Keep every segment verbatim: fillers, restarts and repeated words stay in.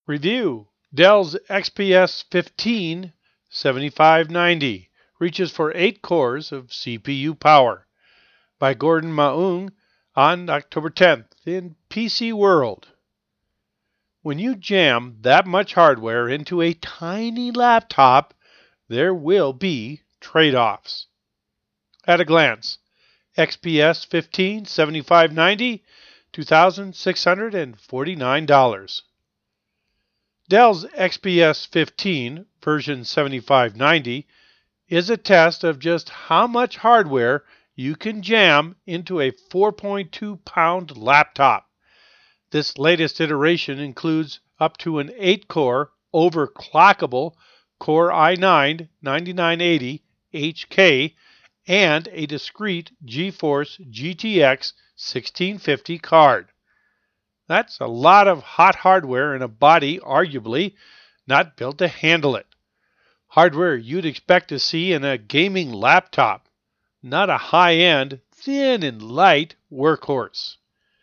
Review: Dell's X P S fifteen seventy-five ninety reaches for eight cores of C P U power. By Gordon Maung on October tenth in P C World. When you jam that much hardware into a tiny laptop, there will be trade-offs. At a glance, X P S fifteen seventy-five ninety, two thousand six hundred forty-nine dollars. Dell's X P S fifteen version seventy-five ninety is a test of just how much hardware you can jam into a four point two pound laptop. This latest iteration includes up to an eight core overclockable Core i nine ninety-nine eighty H K and a discrete GeForce G T X sixteen fifty card. That's a lot of hot hardware in a body arguably not built to handle it. Hardware you'd expect to see in a gaming laptop, not a high-end, thin and light workhorse.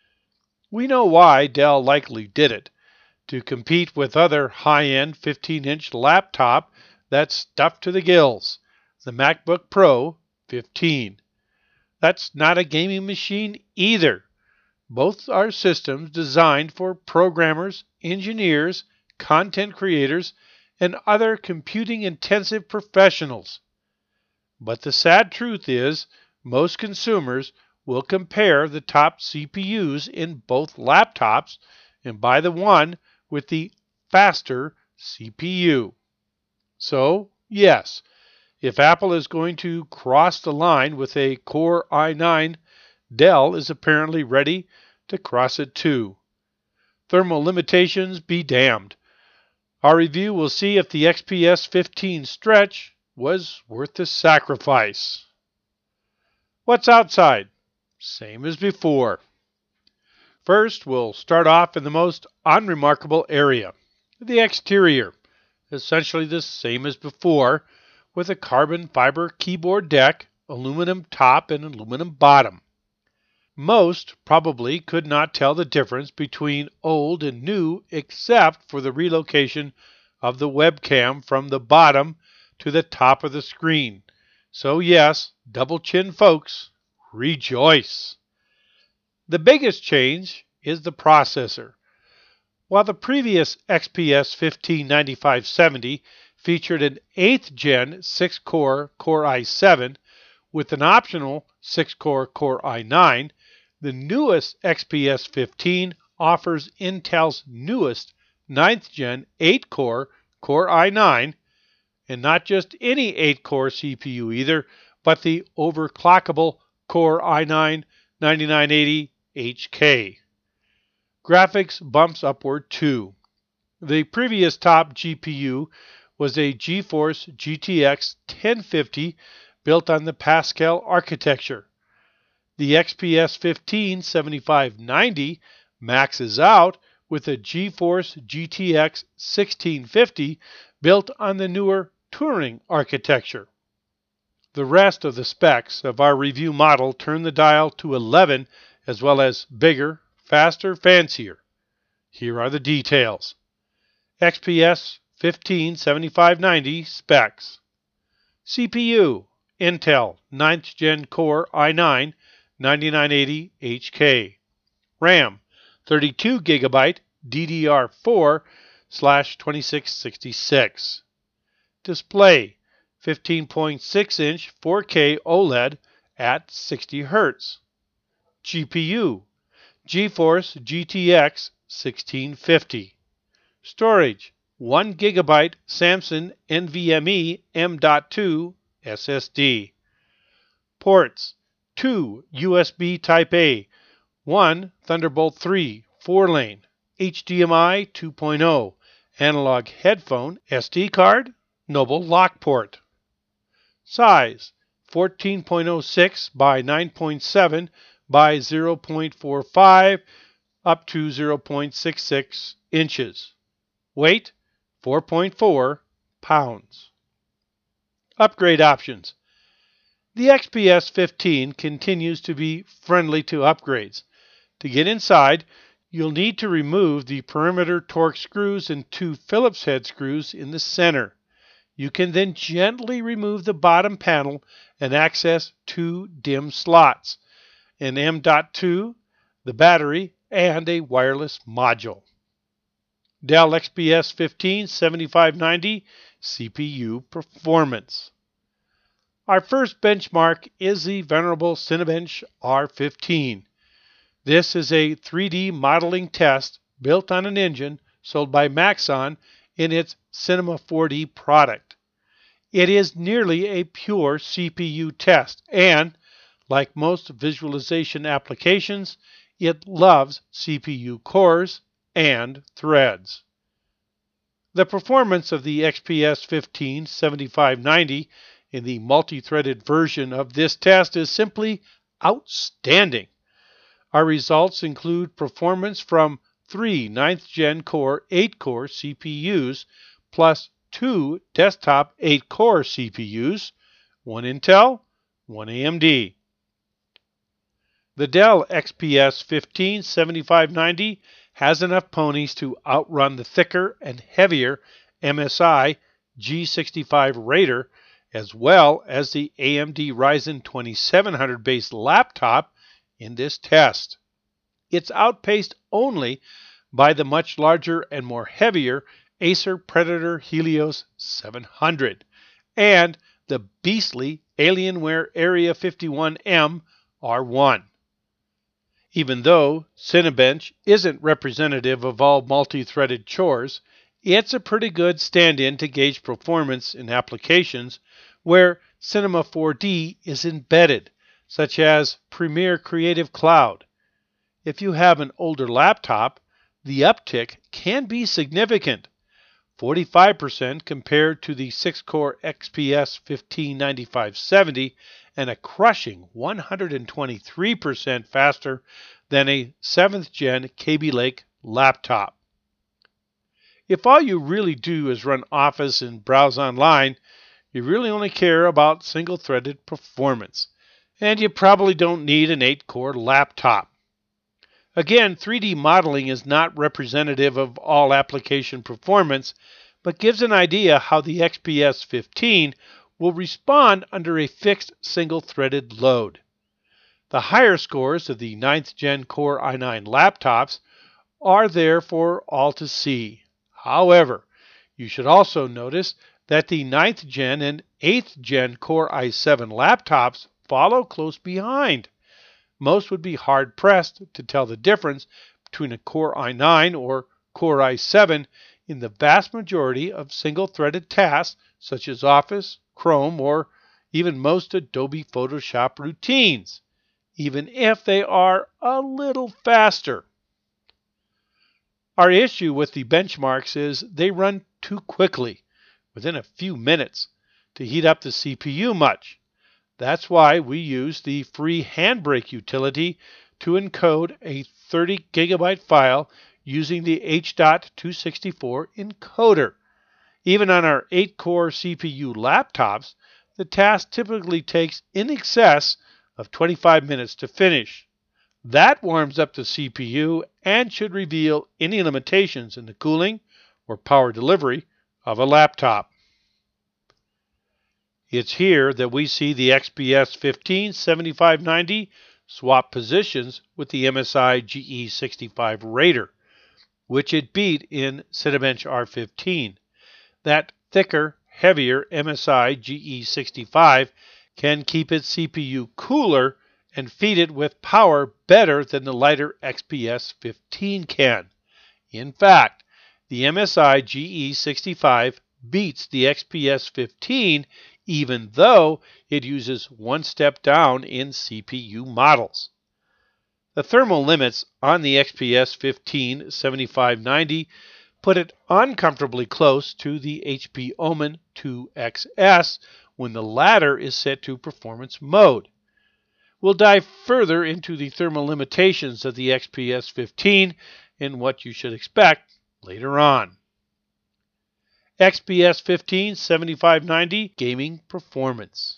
We know why Dell likely did it, to compete with other high-end fifteen inch laptop that's stuffed to the gills, the MacBook Pro fifteen. That's not a gaming machine either. Both are systems designed for programmers, engineers, content creators, and other computing-intensive professionals. But the sad truth is, most consumers will compare the top C P Us in both laptops and buy the one with the faster C P U. So, yes, if Apple is going to cross the line with a Core i nine, Dell is apparently ready to cross it too. Thermal limitations be damned. Our review will see if the X P S fifteen stretch was worth the sacrifice. What's outside? Same as before. First, we'll start off in the most unremarkable area, the exterior. Essentially the same as before, with a carbon fiber keyboard deck, aluminum top, and aluminum bottom. Most probably could not tell the difference between old and new except for the relocation of the webcam from the bottom to the top of the screen. So yes, double chin folks, rejoice! The biggest change is the processor. While the previous X P S fifteen ninety-five seventy featured an eighth gen six core Core i seven with an optional six core Core i nine, the newest X P S fifteen offers Intel's newest ninth gen eight core Core i nine, and not just any eight core C P U either, but the overclockable Core i nine ninety-nine eighty H K. Graphics bumps upward too. The previous top G P U was a GeForce G T X ten fifty built on the Pascal architecture. The X P S fifteen seventy-five ninety maxes out with a GeForce G T X sixteen fifty built on the newer Turing architecture. The rest of the specs of our review model turn the dial to eleven as well as bigger, faster, fancier. Here are the details. X P S fifteen seventy-five ninety specs. C P U, Intel ninth gen Core i nine ninety-nine eighty H K. RAM, thirty-two gigabyte D D R four slash twenty-six sixty-six. Display, fifteen point six inch four K OLED at sixty hertz. G P U, GeForce G T X sixteen fifty. Storage, one gigabyte Samsung NVMe M dot two S S D. Ports, two U S B Type A, one Thunderbolt three four lane, H D M I two point oh, analog headphone, S D card, Noble lock port. Size, fourteen point oh six by nine point seven by zero point four five up to zero point six six inches. Weight, four point four pounds. Upgrade options. The X P S fifteen continues to be friendly to upgrades. To get inside, You'll need to remove the perimeter torque screws and two Phillips head screws in the center. You can then gently remove the bottom panel and access two DIMM slots, an M dot two, the battery, and a wireless module. Dell X P S fifteen seventy-five ninety C P U Performance. Our first benchmark is the venerable Cinebench R fifteen. This is a three D modeling test built on an engine sold by Maxon in its Cinema four D product. It is nearly a pure C P U test, and, like most visualization applications, it loves C P U cores and threads. The performance of the X P S fifteen seventy-five ninety in the multi-threaded version of this test is simply outstanding. Our results include performance from three ninth gen Core eight core C P Us plus two desktop eight core C P Us, one Intel, one A M D. The Dell X P S fifteen seventy-five ninety has enough ponies to outrun the thicker and heavier M S I G sixty-five Raider, as well as the A M D Ryzen twenty-seven hundred based laptop in this test. It's outpaced only by the much larger and more heavier Acer Predator Helios seven hundred and the beastly Alienware Area fifty-one M R one. Even though Cinebench isn't representative of all multi-threaded chores, it's a pretty good stand-in to gauge performance in applications where Cinema four D is embedded, such as Premiere Creative Cloud. If you have an older laptop, the uptick can be significant, forty-five percent compared to the six core X P S fifteen ninety-five seventy and a crushing one hundred twenty-three percent faster than a seventh gen Kaby Lake laptop. If all you really do is run Office and browse online, you really only care about single-threaded performance, and you probably don't need an eight core laptop. Again, three D modeling is not representative of all application performance, but gives an idea how the X P S fifteen will respond under a fixed single-threaded load. The higher scores of the ninth gen Core i nine laptops are there for all to see. However, you should also notice that the ninth gen and eighth gen Core i seven laptops follow close behind. Most would be hard-pressed to tell the difference between a Core i nine or Core i seven in the vast majority of single-threaded tasks such as Office, Chrome, or even most Adobe Photoshop routines, even if they are a little faster. Our issue with the benchmarks is they run too quickly, within a few minutes, to heat up the C P U much. That's why we use the free Handbrake utility to encode a thirty gigabyte file using the H two sixty-four encoder. Even on our eight core C P U laptops, the task typically takes in excess of twenty-five minutes to finish. That warms up the C P U and should reveal any limitations in the cooling or power delivery of a laptop. It's here that we see the X P S fifteen seventy-five ninety swap positions with the M S I G E sixty-five Raider, which it beat in Cinebench R fifteen. That thicker, heavier M S I G E sixty-five can keep its C P U cooler and feed it with power better than the lighter X P S fifteen can. In fact, the M S I G E sixty-five beats the X P S fifteen even though it uses one step down in C P U models. The thermal limits on the X P S fifteen seventy-five ninety put it uncomfortably close to the H P Omen two X S when the latter is set to performance mode. We'll dive further into the thermal limitations of the X P S fifteen and what you should expect later on. X P S fifteen seventy-five ninety Gaming Performance.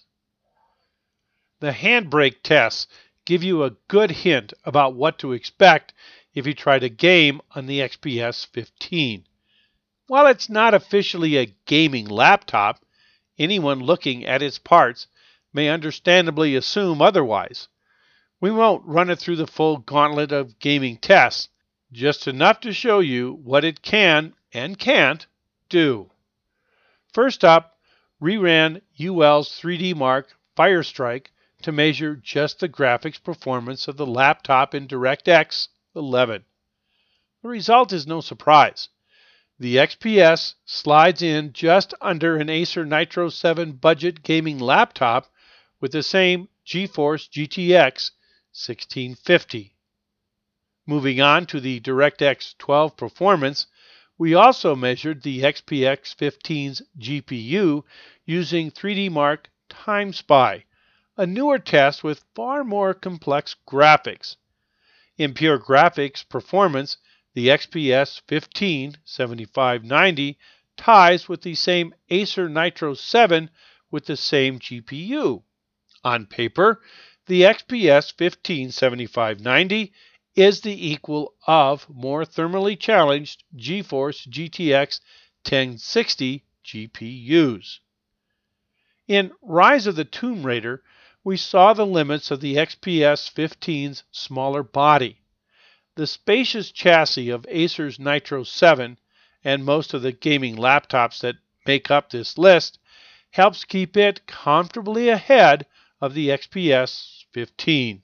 The Handbrake tests give you a good hint about what to expect if you try to game on the X P S fifteen. While it's not officially a gaming laptop, anyone looking at its parts may understandably assume otherwise. We won't run it through the full gauntlet of gaming tests, just enough to show you what it can and can't do. First up, we ran U L's three D Mark Firestrike to measure just the graphics performance of the laptop in DirectX eleven. The result is no surprise. The X P S slides in just under an Acer Nitro seven budget gaming laptop with the same GeForce G T X sixteen fifty. Moving on to the DirectX twelve performance, we also measured the X P S fifteen's G P U using three D Mark TimeSpy, a newer test with far more complex graphics. In pure graphics performance, the X P S fifteen seventy-five ninety ties with the same Acer Nitro seven with the same G P U. On paper, the X P S fifteen seventy-five ninety is the equal of more thermally challenged GeForce G T X ten sixty G P Us. In Rise of the Tomb Raider, we saw the limits of the X P S fifteen's smaller body. The spacious chassis of Acer's Nitro seven and most of the gaming laptops that make up this list helps keep it comfortably ahead of the X P S fifteen.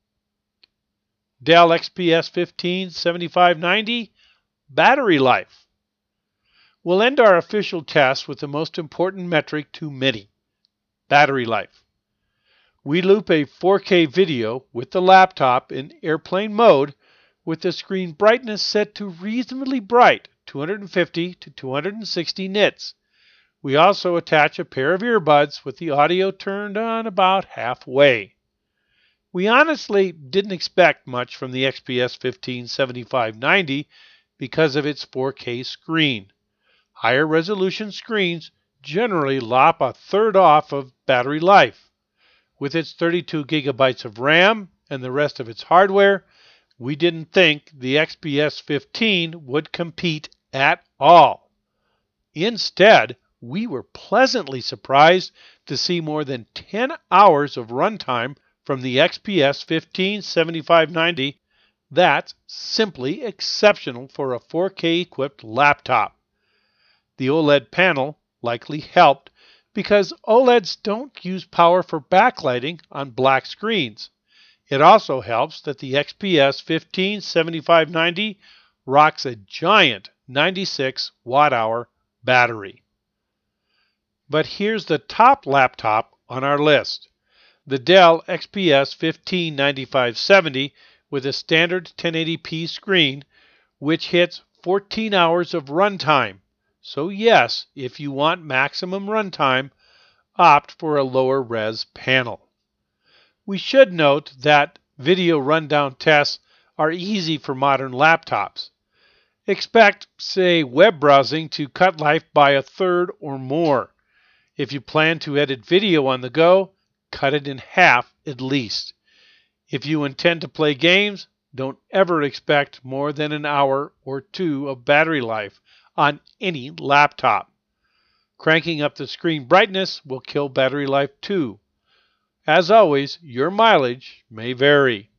Dell X P S fifteen seventy-five ninety Battery Life. We'll end our official test with the most important metric to many, battery life. We loop a four K video with the laptop in airplane mode with the screen brightness set to reasonably bright, two hundred fifty to two hundred sixty nits. We also attach a pair of earbuds with the audio turned on about halfway. We honestly didn't expect much from the X P S fifteen seventy-five ninety because of its four K screen. Higher resolution screens generally lop a third off of battery life. With its thirty-two gigabytes of RAM and the rest of its hardware, we didn't think the X P S fifteen would compete at all. Instead, we were pleasantly surprised to see more than ten hours of runtime from the X P S fifteen seventy-five ninety. That's simply exceptional for a four K equipped laptop. The OLED panel likely helped because OLEDs don't use power for backlighting on black screens. It also helps that the X P S fifteen seventy-five ninety rocks a giant ninety-six watt hour battery. But here's the top laptop on our list, the Dell X P S fifteen ninety-five seventy with a standard ten eighty p screen, which hits fourteen hours of runtime. So yes, if you want maximum runtime, opt for a lower res panel. We should note that video rundown tests are easy for modern laptops. Expect, say, web browsing to cut life by a third or more. If you plan to edit video on the go, cut it in half at least. If you intend to play games, don't ever expect more than an hour or two of battery life on any laptop. Cranking up the screen brightness will kill battery life too. As always, your mileage may vary.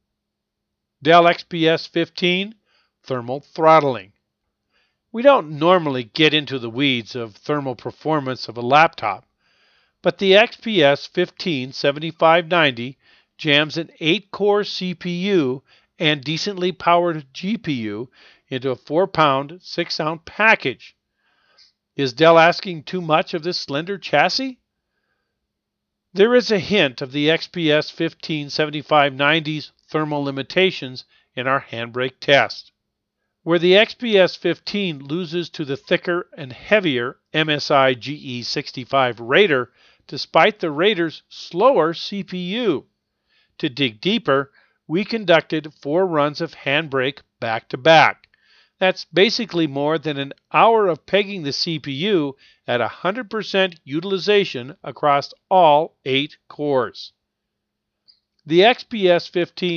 Dell X P S fifteen Thermal Throttling. We don't normally get into the weeds of thermal performance of a laptop, but the X P S fifteen seventy-five ninety jams an eight core C P U and decently powered G P U into a four pound, six ounce package. Is Dell asking too much of this slender chassis? There is a hint of the X P S fifteen seventy-five ninety's thermal limitations in our handbrake test. Where the X P S fifteen loses to the thicker and heavier M S I G E sixty-five Raider despite the Raider's slower C P U. To dig deeper, we conducted four runs of handbrake back to back. That's basically more than an hour of pegging the C P U at one hundred percent utilization across all eight cores. The X P S fifteen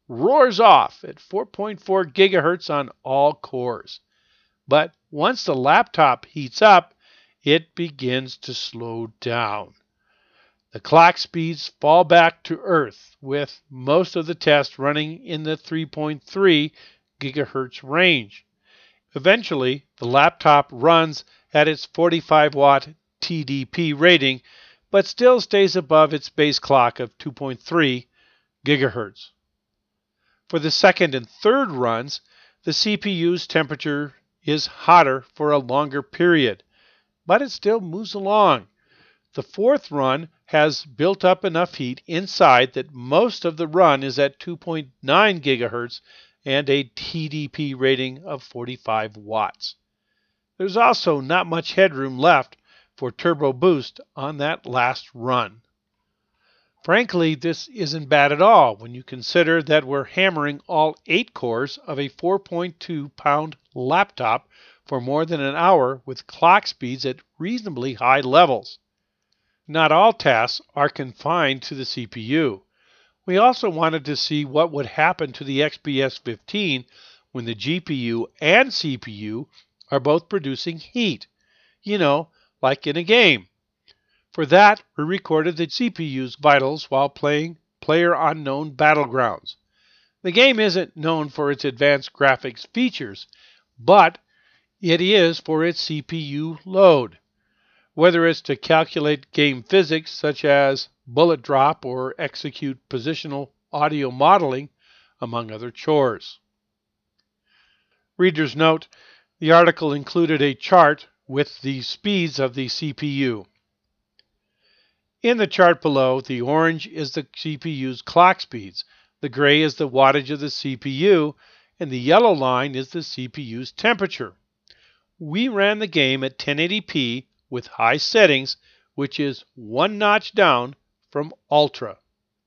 roars off at four point four gigahertz on all cores. But once the laptop heats up, it begins to slow down. The clock speeds fall back to Earth, with most of the tests running in the three point three gigahertz range. Eventually, the laptop runs at its forty-five watt T D P rating, but still stays above its base clock of two point three gigahertz. For the second and third runs, the C P U's temperature is hotter for a longer period, but it still moves along. The fourth run has built up enough heat inside that most of the run is at two point nine gigahertz and a T D P rating of forty-five watts. There's also not much headroom left for turbo boost on that last run. Frankly, this isn't bad at all when you consider that we're hammering all eight cores of a four point two pound laptop for more than an hour with clock speeds at reasonably high levels. Not all tasks are confined to the C P U. We also wanted to see what would happen to the X P S fifteen when the G P U and C P U are both producing heat. You know, like in a game. For that, we recorded the C P U's vitals while playing PlayerUnknown Battlegrounds. The game isn't known for its advanced graphics features, but it is for its C P U load. Whether it's to calculate game physics such as bullet drop or execute positional audio modeling, among other chores. Reader's note, the article included a chart with the speeds of the C P U. In the chart below, the orange is the C P U's clock speeds, the gray is the wattage of the C P U, and the yellow line is the C P U's temperature. We ran the game at ten eighty p with high settings, which is one notch down from Ultra.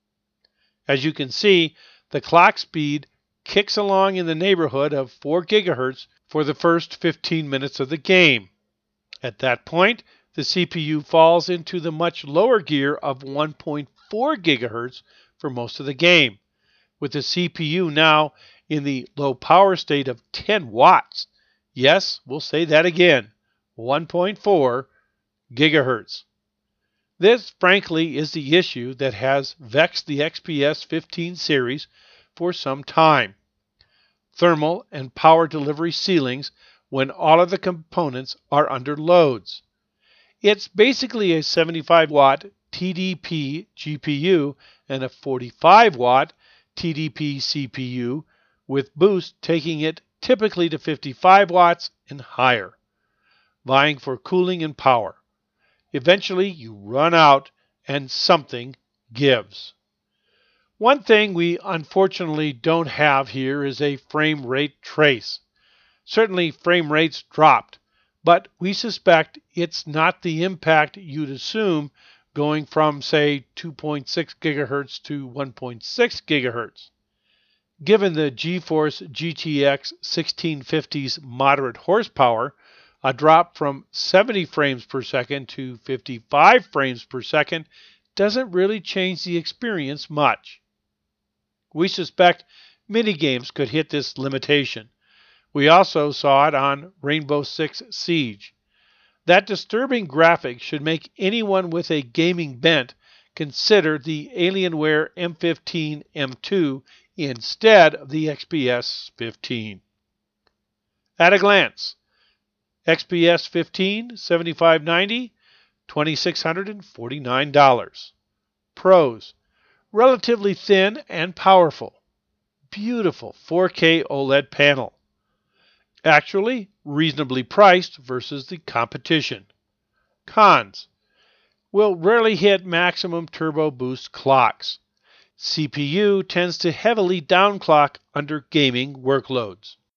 As you can see, the clock speed kicks along in the neighborhood of four gigahertz for the first fifteen minutes of the game. At that point, the C P U falls into the much lower gear of one point four gigahertz for most of the game, with the C P U now in the low power state of ten watts. Yes, we'll say that again, one point four gigahertz. This, frankly, is the issue that has vexed the X P S fifteen series for some time. Thermal and power delivery ceilings when all of the components are under loads. It's basically a seventy-five watt T D P G P U and a forty-five watt T D P C P U, with boost taking it typically to fifty-five watts and higher, vying for cooling and power. Eventually you run out and something gives. One thing we unfortunately don't have here is a frame rate trace. Certainly frame rates dropped, but we suspect it's not the impact you'd assume going from, say, two point six gigahertz to one point six gigahertz. Given the GeForce G T X sixteen fifty's moderate horsepower, a drop from seventy frames per second to fifty-five frames per second doesn't really change the experience much. We suspect minigames could hit this limitation. We also saw it on Rainbow Six Siege. That disturbing graphic should make anyone with a gaming bent consider the Alienware M fifteen M two instead of the X P S fifteen. At a glance, X P S fifteen seventy-five ninety, two thousand six hundred forty-nine dollars. Pros: relatively thin and powerful. Beautiful four K OLED panel. Actually reasonably priced versus the competition. Cons: will rarely hit maximum turbo boost clocks. C P U tends to heavily downclock under gaming workloads.